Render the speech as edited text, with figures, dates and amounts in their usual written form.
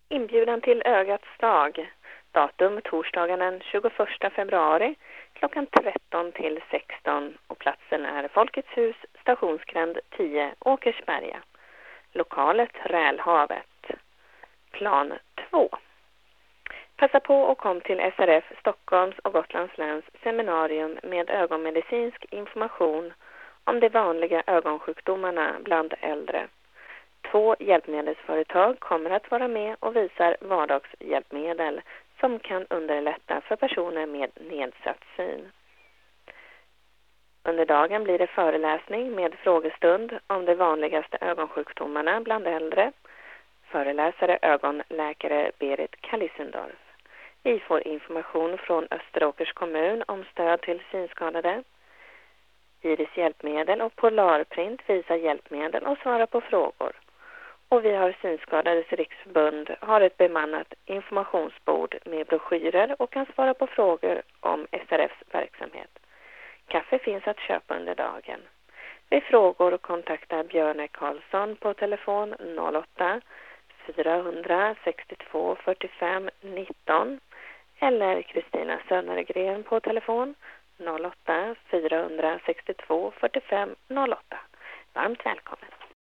Inbjudan till Ögats dag. Datum torsdagen den 21 februari klockan 13 till 16 och platsen är Folkets hus, stationsgränd 10, Åkersberga. Lokalet Rälhavet. Plan 2. Passa på och kom till SRF Stockholms och Gotlands läns seminarium med ögonmedicinsk information om de vanliga ögonsjukdomarna bland äldre. 2 hjälpmedelsföretag kommer att vara med och visar vardagshjälpmedel som kan underlätta för personer med nedsatt syn. Under dagen blir det föreläsning med frågestund om de vanligaste ögonsjukdomarna bland äldre. Föreläsare ögonläkare Berit Kalisendorf. Vi får information från Österåkers kommun om stöd till synskadade. Iris hjälpmedel och Polarprint visar hjälpmedel och svarar på frågor. Och vi har Synskadades riksförbund har ett bemannat informationsbord med broschyrer och kan svara på frågor om SRFs verksamhet. Kaffe finns att köpa under dagen. Vid frågor kontakta Björne Karlsson på telefon 08 462 45 19 eller Kristina Sönergren på telefon 08 462 45 08. Varmt välkommen!